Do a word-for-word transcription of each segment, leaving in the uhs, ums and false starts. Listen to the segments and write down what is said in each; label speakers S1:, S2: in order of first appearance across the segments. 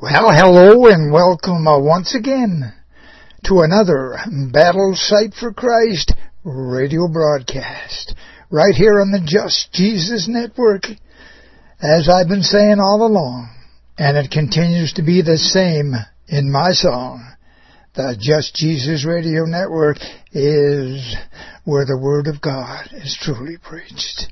S1: Well, hello and welcome uh, once again to another Battle Sight for Christ radio broadcast right here on the Just Jesus Network. As I've been saying all along, and it continues to be the same in my song, the Just Jesus Radio Network is where the Word of God is truly preached.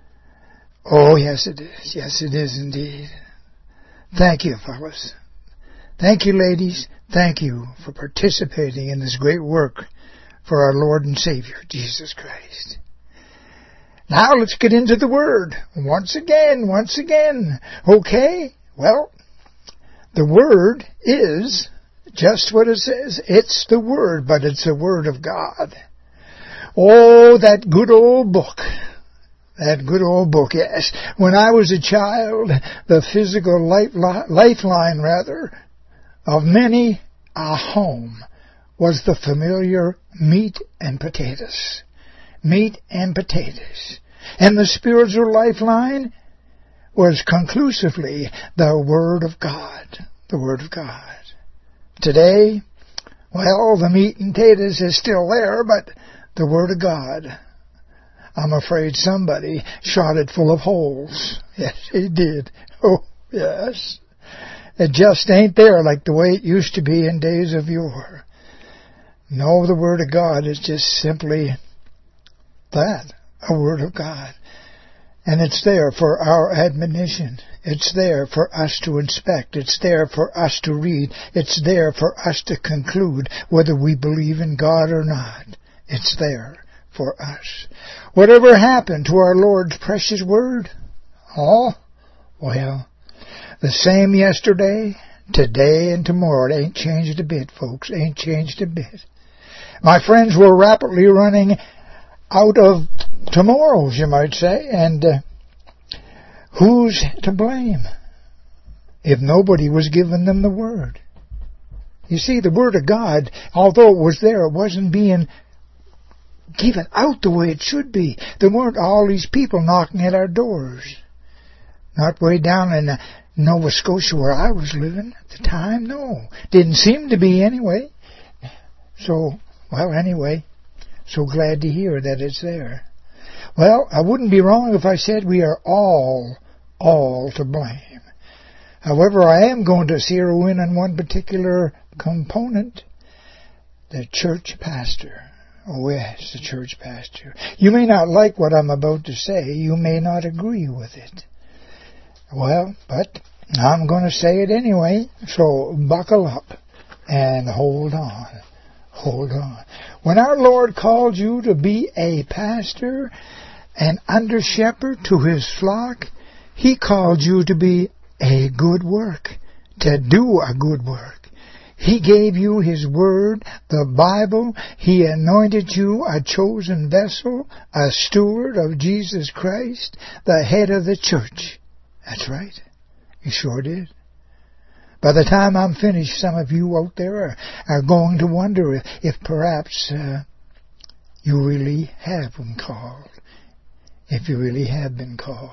S1: Oh, yes it is. Yes it is indeed. Thank you, fellas. Thank you, ladies. Thank you for participating in this great work for our Lord and Savior, Jesus Christ. Now let's get into the Word. Once again, once again. Okay? Well, the Word is just what it says. It's the Word, but it's the Word of God. Oh, that good old book. That good old book, yes. When I was a child, the physical lifeline, rather, of many a home was the familiar meat and potatoes. Meat and potatoes. And the spiritual lifeline was conclusively the Word of God. The Word of God. Today, well, the meat and potatoes is still there, but the Word of God, I'm afraid somebody shot it full of holes. Yes, he did. Oh, yes. It just ain't there like the way it used to be in days of yore. No, the Word of God is just simply that, a Word of God. And it's there for our admonition. It's there for us to inspect. It's there for us to read. It's there for us to conclude whether we believe in God or not. It's there for us. Whatever happened to our Lord's precious Word? Oh, well, the same yesterday, today, and tomorrow. It ain't changed a bit, folks. Ain't changed a bit. My friends, we're rapidly running out of tomorrows, you might say, and uh, who's to blame if nobody was giving them the Word? You see, the Word of God, although it was there, it wasn't being given out the way it should be. There weren't all these people knocking at our doors. Not way down in uh, Nova Scotia where I was living at the time, no. Didn't seem to be anyway. So, well, anyway, so glad to hear that it's there. Well, I wouldn't be wrong if I said we are all, all to blame. However, I am going to zero in on one particular component, the church pastor. Oh, yes, the church pastor. You may not like what I'm about to say. You may not agree with it. Well, but I'm going to say it anyway, so buckle up and hold on. Hold on. When our Lord called you to be a pastor, an under-shepherd to His flock, He called you to be a good work, to do a good work. He gave you His Word, the Bible. He anointed you a chosen vessel, a steward of Jesus Christ, the head of the church. That's right. He sure did. By the time I'm finished, some of you out there are, are going to wonder if, if perhaps uh, you really have been called. If you really have been called.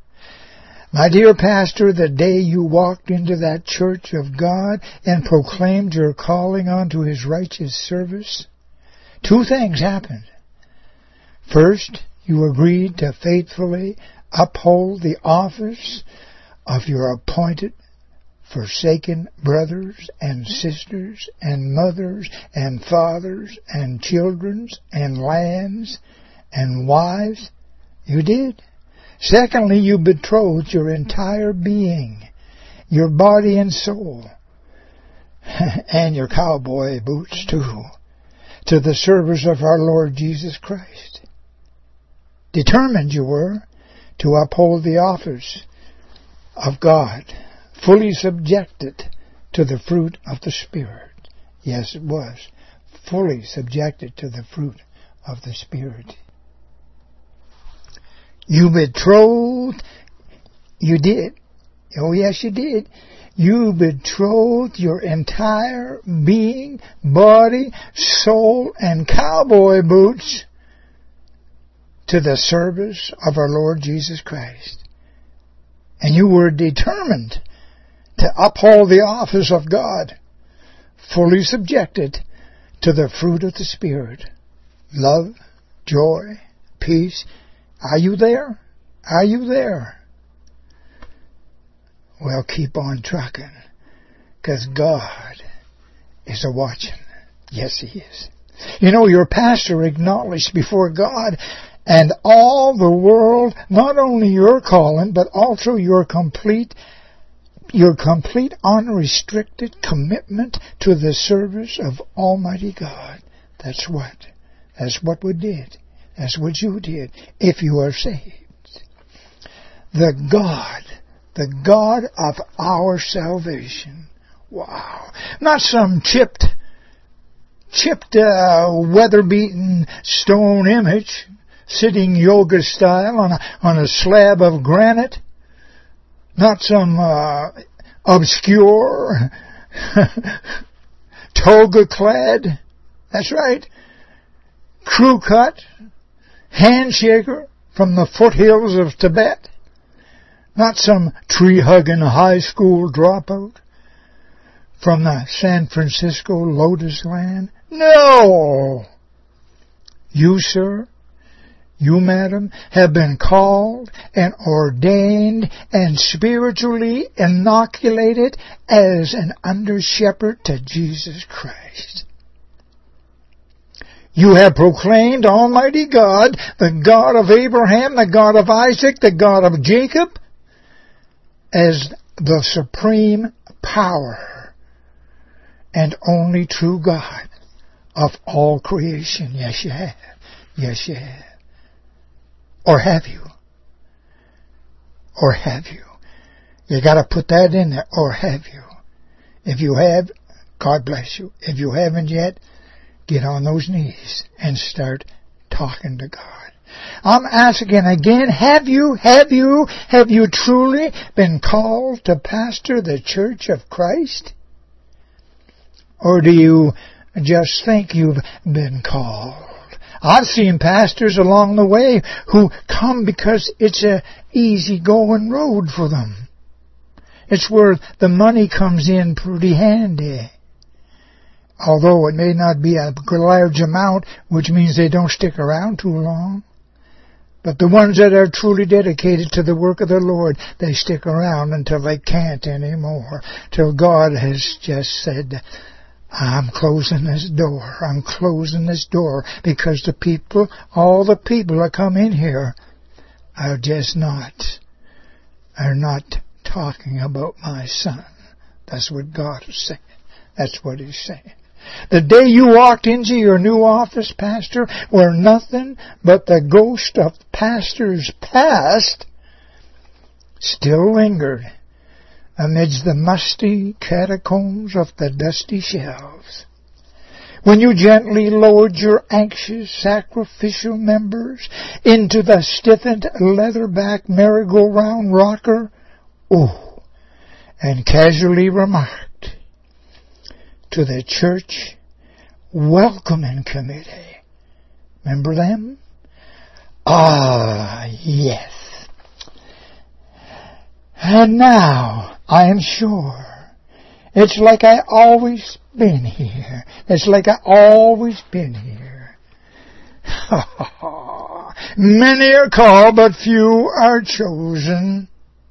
S1: My dear pastor, the day you walked into that church of God and proclaimed your calling unto His righteous service, two things happened. First, you agreed to faithfully uphold the office of your appointed, forsaken brothers and sisters and mothers and fathers and children and lands and wives. You did. Secondly, you betrothed your entire being, your body and soul, and your cowboy boots too, to the service of our Lord Jesus Christ. Determined you were to uphold the office of God, fully subjected to the fruit of the Spirit. Yes, it was. Fully subjected to the fruit of the Spirit. You betrothed, you did. Oh, yes, you did. You betrothed your entire being, body, soul, and cowboy boots to the service of our Lord Jesus Christ. And you were determined to uphold the office of God, fully subjected to the fruit of the Spirit. Love, joy, peace. Are you there? Are you there? Well, keep on trucking, because God is a-watching. Yes, He is. You know, your pastor acknowledged before God and all the world, not only your calling, but also your complete, your complete unrestricted commitment to the service of Almighty God. That's what, that's what we did. That's what you did, if you are saved. The God, the God of our salvation. Wow. Not some chipped, chipped, uh, weather-beaten stone image, sitting yoga style on a, on a slab of granite. Not some uh, obscure, toga-clad, that's right, crew-cut, handshaker from the foothills of Tibet. Not some tree-hugging high school dropout from the San Francisco Lotus Land. No! You, sir, you, madam, have been called and ordained and spiritually inoculated as an under-shepherd to Jesus Christ. You have proclaimed Almighty God, the God of Abraham, the God of Isaac, the God of Jacob, as the supreme power and only true God of all creation. Yes, you have. Yes, you have. Or have you? Or have you? You got to put that in there. Or have you? If you have, God bless you. If you haven't yet, get on those knees and start talking to God. I'm asking again, have you, have you, have you truly been called to pastor the Church of Christ? Or do you just think you've been called? I've seen pastors along the way who come because it's a easy-going road for them. It's where the money comes in pretty handy. Although it may not be a large amount, which means they don't stick around too long. But the ones that are truly dedicated to the work of the Lord, they stick around until they can't anymore. Till God has just said, I'm closing this door. I'm closing this door because the people, all the people that come in here are just not, are not talking about my son. That's what God is saying. That's what He's saying. The day you walked into your new office, Pastor, where nothing but the ghost of pastors past still lingered amidst the musty catacombs of the dusty shelves. When you gently lowered your anxious sacrificial members into the stiffened leatherback merry-go-round rocker, oh, and casually remarked to the church welcoming committee. Remember them? Ah, yes. And now, I am sure, it's like I always been here. It's like I always been here. Many are called, but few are chosen.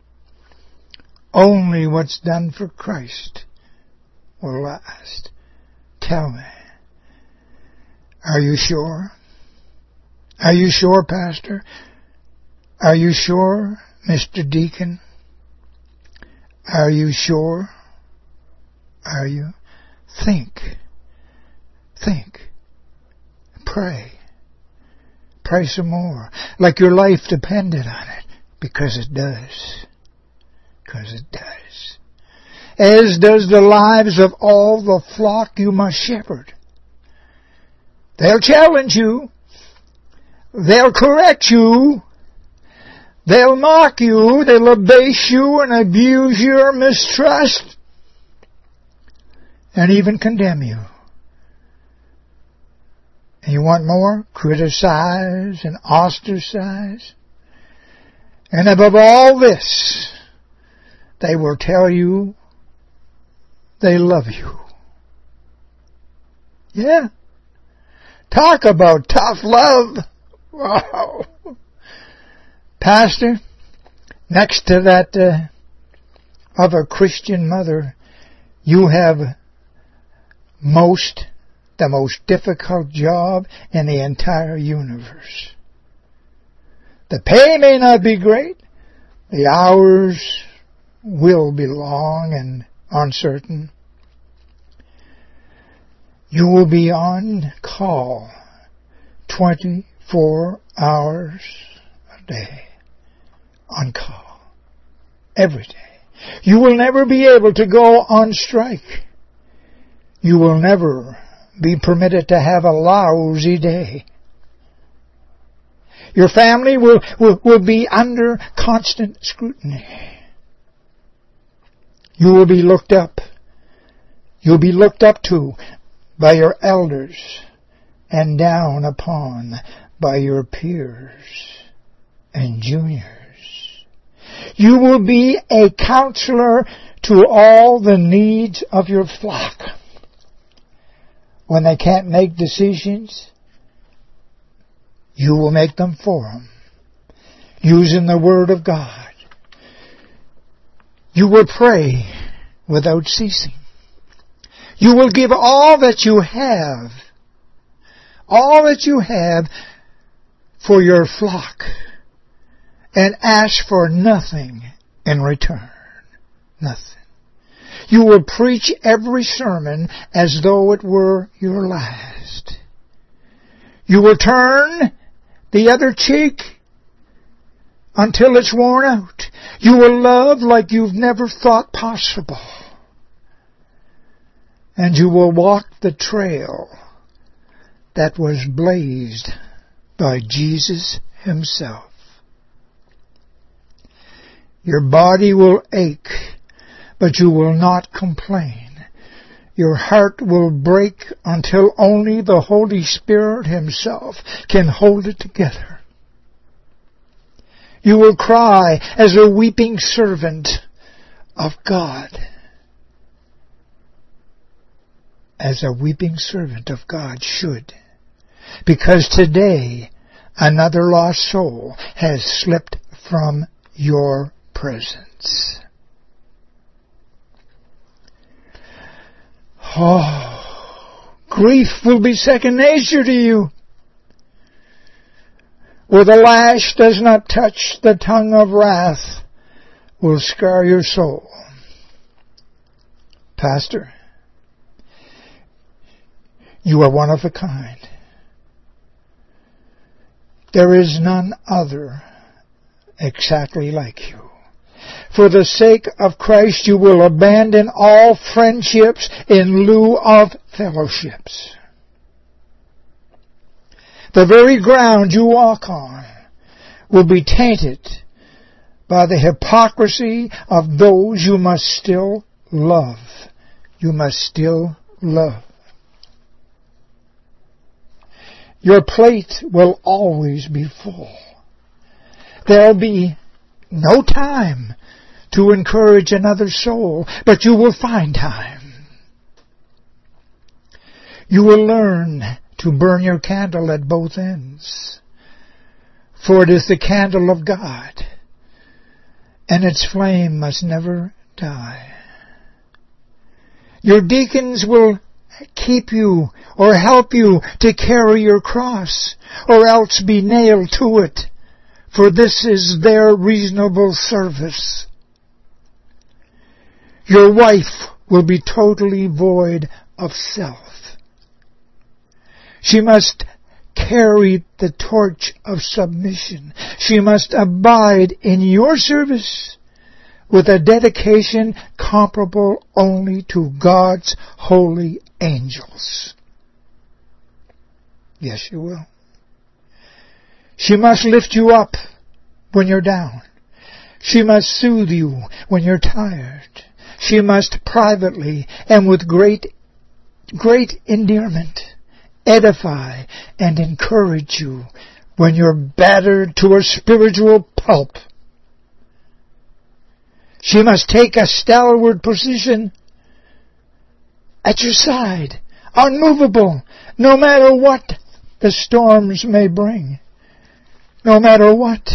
S1: Only what's done for Christ will last. Tell me, are you sure? Are you sure, Pastor? Are you sure, Mister Deacon? Are you sure? Are you? Think. Think. Pray. Pray some more. Like your life depended on it. Because it does. Because it does. As does the lives of all the flock you must shepherd. They'll challenge you. They'll correct you. They'll mock you. They'll abase you and abuse your mistrust. And even condemn you. And you want more? Criticize and ostracize. And above all this, they will tell you they love you. Yeah. Talk about tough love. Wow. Pastor, next to that uh, of a Christian mother, you have most, the most difficult job in the entire universe. The pay may not be great. The hours will be long and uncertain. You will be on call twenty-four hours a day. On call. Every day. You will never be able to go on strike. You will never be permitted to have a lousy day. Your family will, will, will be under constant scrutiny. You will be looked up. You'll be looked up to by your elders and down upon by your peers and juniors. You will be a counselor to all the needs of your flock. When they can't make decisions, you will make them for them, using the Word of God. You will pray without ceasing. You will give all that you have, all that you have for your flock, and ask for nothing in return. Nothing. You will preach every sermon as though it were your last. You will turn the other cheek until it's worn out. You will love like you've never thought possible. And you will walk the trail that was blazed by Jesus Himself. Your body will ache, but you will not complain. Your heart will break until only the Holy Spirit Himself can hold it together. You will cry as a weeping servant of God. As a weeping servant of God should. Because today another lost soul has slipped from your presence. Oh, grief will be second nature to you. Where the lash does not touch, the tongue of wrath will scar your soul. Pastor, you are one of a kind. There is none other exactly like you. For the sake of Christ, you will abandon all friendships in lieu of fellowships. The very ground you walk on will be tainted by the hypocrisy of those you must still love. You must still love. Your plate will always be full. There'll be no time to encourage another soul, but you will find time. You will learn to burn your candle at both ends, for it is the candle of God, and its flame must never die. Your deacons will keep you or help you to carry your cross, or else be nailed to it, for this is their reasonable service. Your wife will be totally void of self. She must carry the torch of submission. She must abide in your service with a dedication comparable only to God's holy angels. Yes, you will. She must lift you up when you're down. She must soothe you when you're tired. She must privately and with great, great endearment edify and encourage you when you're battered to a spiritual pulp. She must take a stalwart position at your side, unmovable, no matter what the storms may bring. No matter what.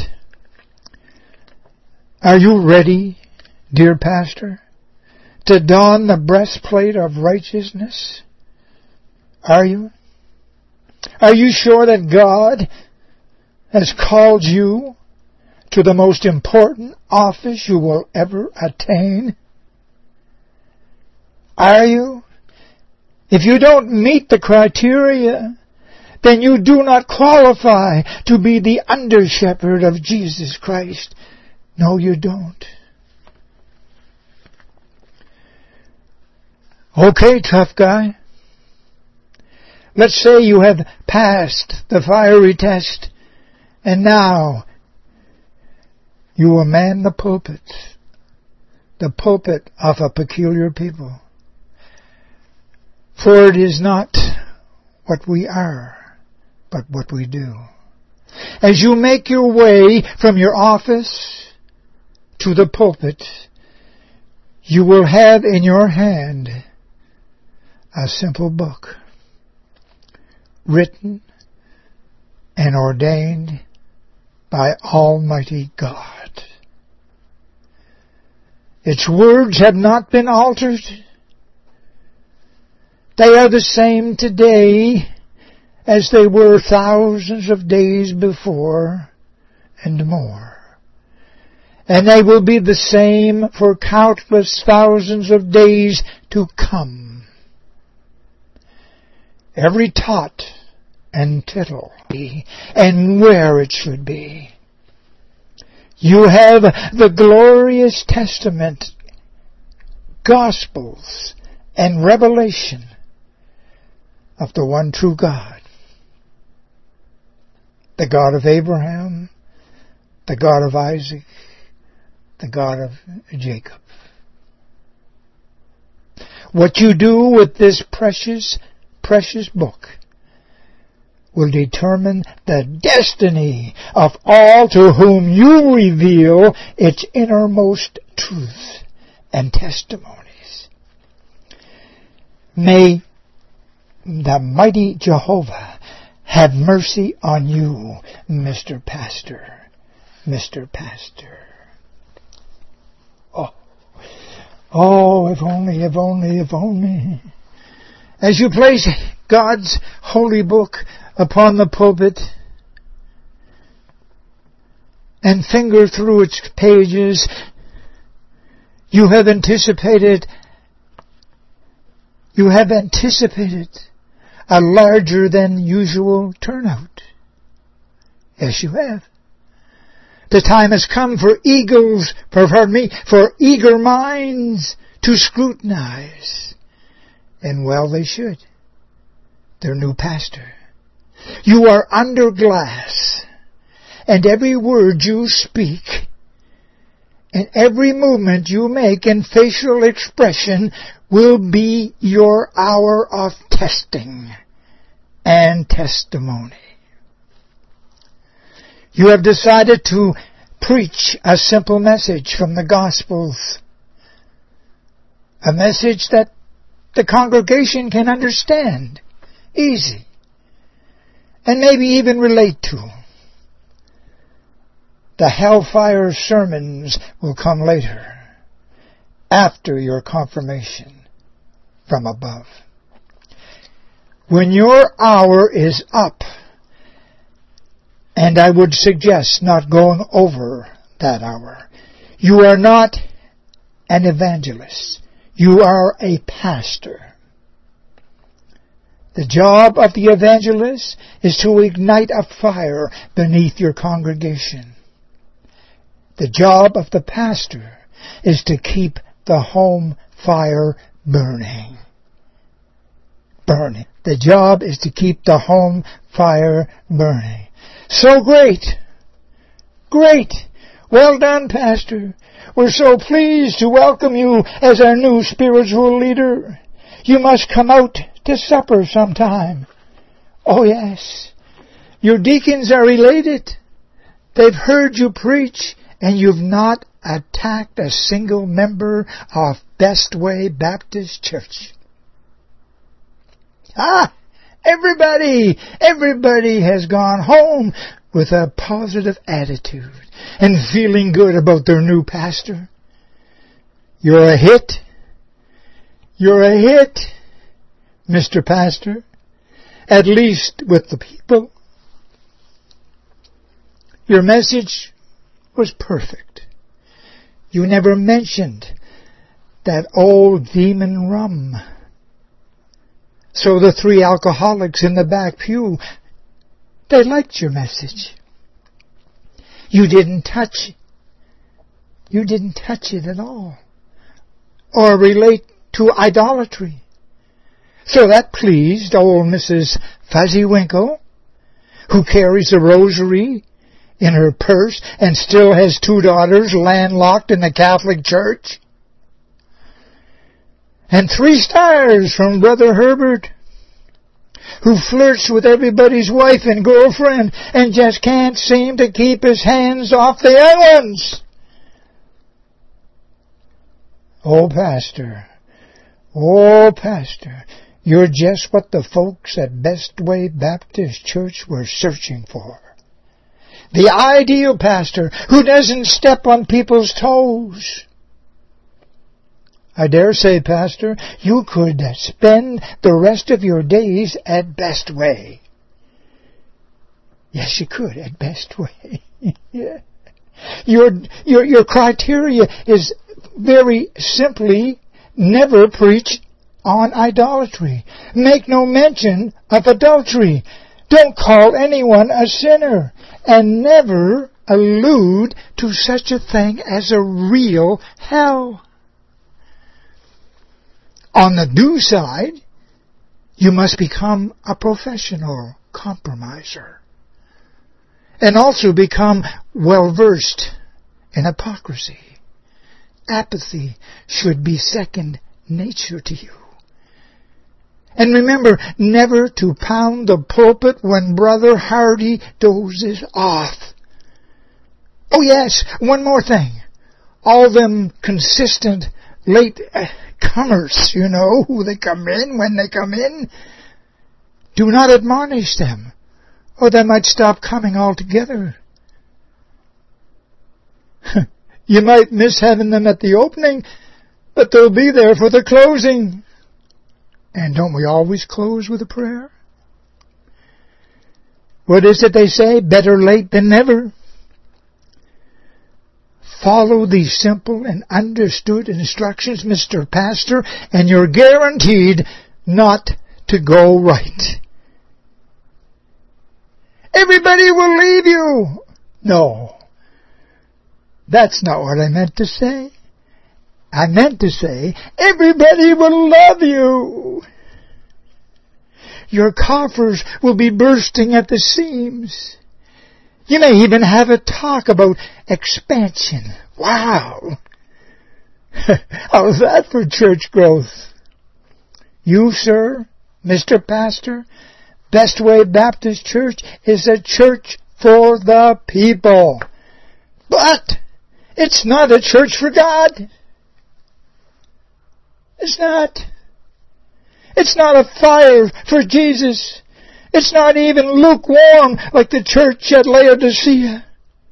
S1: Are you ready, dear pastor, to don the breastplate of righteousness? Are you? Are you sure that God has called you to the most important office you will ever attain? Are you? If you don't meet the criteria, then you do not qualify to be the under-shepherd of Jesus Christ. No, you don't. Okay, tough guy. Let's say you have passed the fiery test, and now you will man the pulpit, the pulpit of a peculiar people. For it is not what we are, but what we do. As you make your way from your office to the pulpit, you will have in your hand a simple book, written and ordained by Almighty God. Its words have not been altered. They are the same today as they were thousands of days before and more. And they will be the same for countless thousands of days to come. Every tot and tittle, and where it should be. You have the glorious Testament, Gospels, and revelation of the one true God. The God of Abraham, the God of Isaac, the God of Jacob. What you do with this precious, precious book will determine the destiny of all to whom you reveal its innermost truth and testimonies. May the mighty Jehovah have mercy on you, Mister Pastor, Mister Pastor. Oh, oh, if only, if only, if only. As you place God's holy book upon the pulpit and finger through its pages, you have anticipated, you have anticipated a larger than usual turnout. Yes, you have. The time has come for eagles, for, pardon me, for eager minds to scrutinize. And well they should. Their new pastor. You are under glass, and every word you speak, and every movement you make in facial expression will be your hour of testing and testimony. You have decided to preach a simple message from the Gospels, a message that the congregation can understand, easy, and maybe even relate to. The hellfire sermons will come later, after your confirmation from above. When your hour is up, and I would suggest not going over that hour, you are not an evangelist. You are a pastor. The job of the evangelist is to ignite a fire beneath your congregation. The job of the pastor is to keep the home fire burning. Burning. The job is to keep the home fire burning. So great. Great. Well done, Pastor. We're so pleased to welcome you as our new spiritual leader. You must come out to supper sometime. Oh, yes. Your deacons are elated. They've heard you preach, and you've not attacked a single member of Best Way Baptist Church. Ah, everybody, everybody has gone home with a positive attitude and feeling good about their new pastor. You're a hit. You're a hit, Mister Pastor, at least with the people. Your message was perfect. You never mentioned that old demon rum. So the three alcoholics in the back pew, they liked your message. You didn't touch, you didn't touch it at all, or relate to idolatry. So that pleased old Missus Fuzzywinkle, who carries a rosary in her purse and still has two daughters landlocked in the Catholic Church. And three stars from Brother Herbert, who flirts with everybody's wife and girlfriend and just can't seem to keep his hands off the young ones. Oh, Pastor, oh, Pastor, you're just what the folks at Best Way Baptist Church were searching for. The ideal pastor who doesn't step on people's toes. I dare say, Pastor, you could spend the rest of your days at Best Way. Yes, you could, at Best Way. Yeah. Your, your, your criteria is very simply never preach on idolatry. Make no mention of adultery. Don't call anyone a sinner. And never allude to such a thing as a real hell. On the do side, you must become a professional compromiser. And also become well-versed in hypocrisy. Apathy should be second nature to you. And remember never to pound the pulpit when Brother Hardy dozes off. Oh yes, one more thing. All them consistent late uh, comers, you know, who they come in when they come in, do not admonish them, or they might stop coming altogether. You might miss having them at the opening, but they'll be there for the closing. And don't we always close with a prayer? What is it they say? Better late than never. Follow these simple and understood instructions, Mister Pastor, and you're guaranteed not to go right. Everybody will leave you. No. That's not what I meant to say. I meant to say, everybody will love you. Your coffers will be bursting at the seams. You may even have a talk about expansion. Wow! How's that for church growth? You, sir, Mister Pastor, Best Way Baptist Church is a church for the people. But it's not a church for God. It's not. It's not a fire for Jesus. It's not even lukewarm like the church at Laodicea.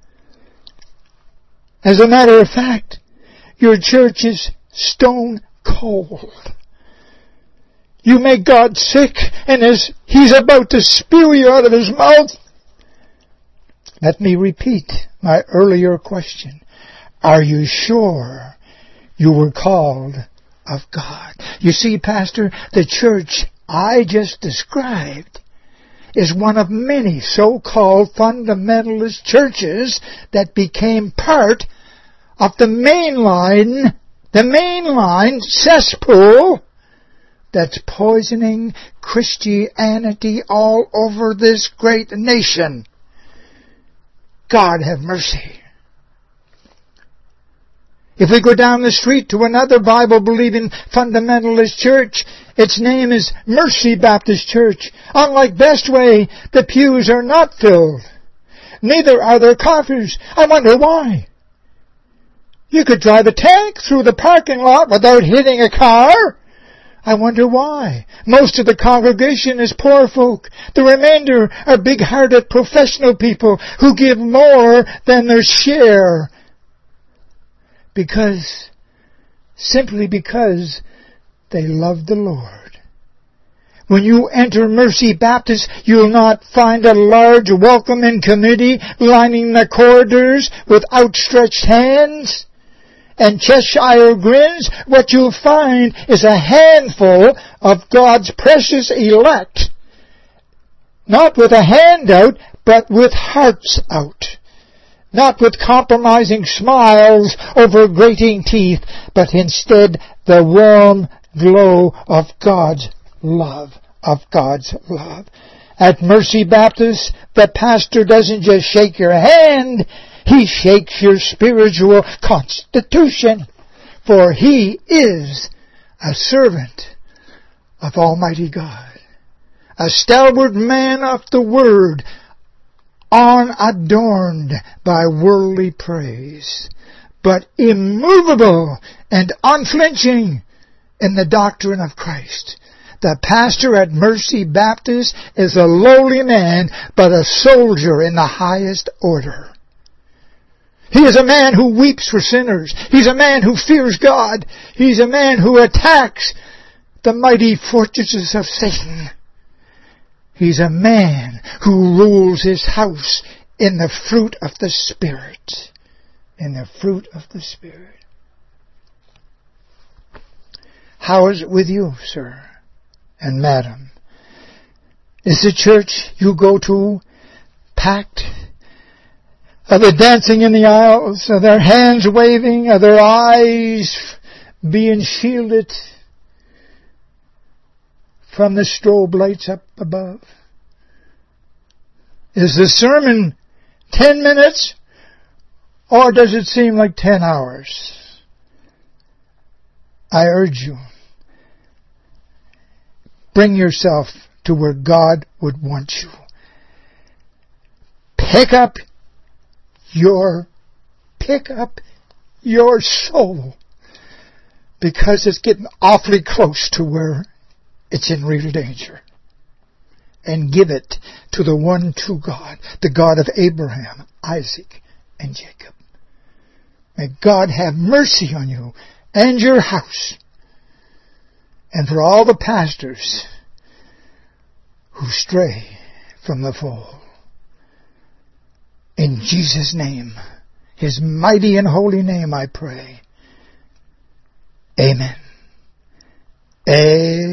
S1: As a matter of fact, your church is stone cold. You make God sick, and as He's about to spew you out of His mouth. Let me repeat my earlier question. Are you sure you were called of God? You see, Pastor, the church I just described is one of many so-called fundamentalist churches that became part of the mainline, the mainline cesspool that's poisoning Christianity all over this great nation. God have mercy. If we go down the street to another Bible-believing fundamentalist church, its name is Mercy Baptist Church. Unlike Best Way, the pews are not filled. Neither are there coffers. I wonder why. You could drive a tank through the parking lot without hitting a car. I wonder why. Most of the congregation is poor folk. The remainder are big-hearted professional people who give more than their share. Because, simply because they love the Lord. When you enter Mercy Baptist, you'll not find a large welcoming committee lining the corridors with outstretched hands and Cheshire grins. What you'll find is a handful of God's precious elect, not with a hand out, but with hearts out. Not with compromising smiles over grating teeth, but instead the warm glow of God's love, of God's love. At Mercy Baptist, the pastor doesn't just shake your hand, he shakes your spiritual constitution, for he is a servant of Almighty God, a stalwart man of the Word, unadorned by worldly praise, but immovable and unflinching in the doctrine of Christ. The pastor at Mercy Baptist is a lowly man, but a soldier in the highest order. He is a man who weeps for sinners. He's a man who fears God. He's a man who attacks the mighty fortresses of Satan. He's a man who rules his house in the fruit of the Spirit. In the fruit of the Spirit. How is it with you, sir and madam? Is the church you go to packed? Are they dancing in the aisles? Are their hands waving? Are their eyes being shielded from the strobe lights up above? Is the sermon ten minutes, or does it seem like ten hours? I urge you, bring yourself to where God would want you. Pick up your, pick up your soul, because it's getting awfully close to where it's in real danger. And give it to the one true God, the God of Abraham, Isaac, and Jacob. May God have mercy on you and your house. And for all the pastors who stray from the fold. In Jesus' name, His mighty and holy name, I pray. Amen. Amen.